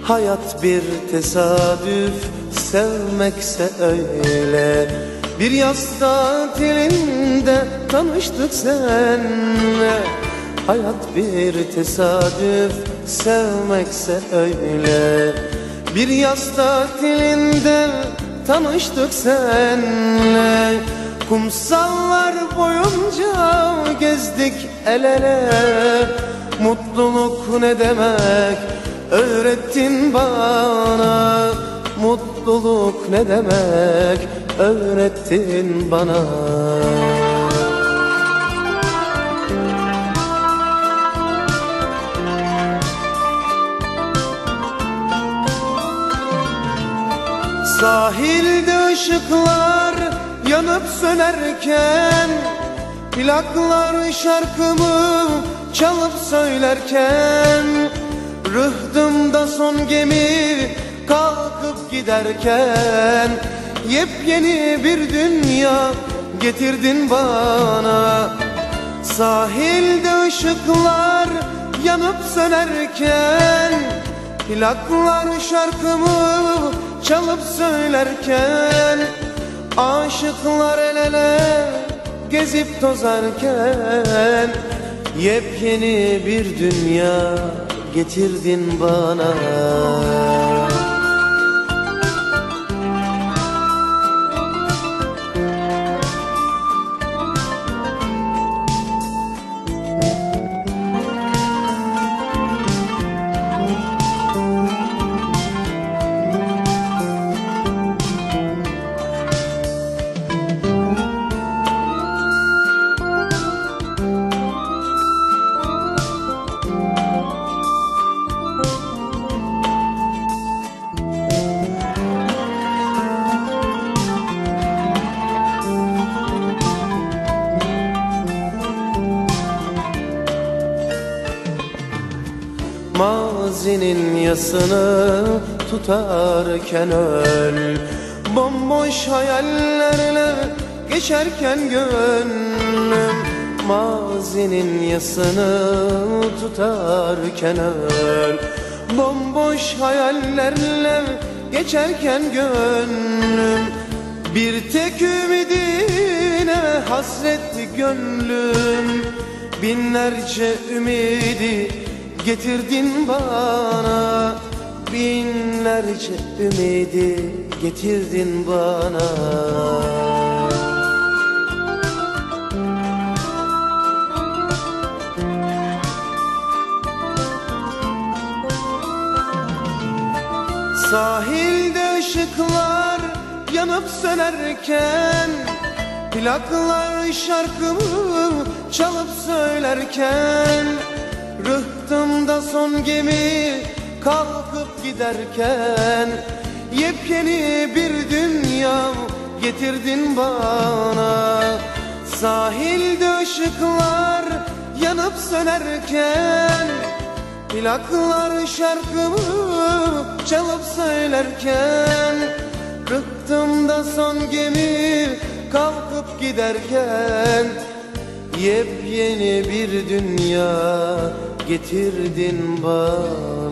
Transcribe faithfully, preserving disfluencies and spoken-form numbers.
Hayat bir tesadüf, sevmekse öyle. Bir yaz tatilinde tanıştık seninle. Hayat bir tesadüf, sevmekse öyle. Bir yaz tatilinde tanıştık seninle. Kumsallar boyunca gezdik el ele. Mutluluk ne demek öğrettin bana. Mutluluk ne demek öğrettin bana. Sahilde ışıklar yanıp sönerken, plaklar şarkımı çalıp söylerken, rıhtımda son gemi kalkıp giderken, yepyeni bir dünya getirdin bana. Sahilde ışıklar yanıp sönerken, plaklar şarkımı çalıp söylerken, aşıklar el ele gezip tozarken, yepyeni bir dünya getirdin bana. Mazinin yasını tutarken öl, bomboş hayallerle geçerken gönlüm. Mazinin yasını tutarken öl, bomboş hayallerle geçerken gönlüm. Bir tek ümidine hasretti gönlüm, binlerce ümidi getirdin bana. Binlerce ümidi getirdin bana. Sahilde ışıklar yanıp sönerken, plaklar şarkımı çalıp söylerken, rıhtımda son gemi kalkıp giderken, yepyeni bir dünya getirdin bana. Sahilde ışıklar yanıp sönerken, plaklar şarkımı çalıp söylerken, rıhtımda son gemi kalkıp giderken, yepyeni bir dünya getirdin bana.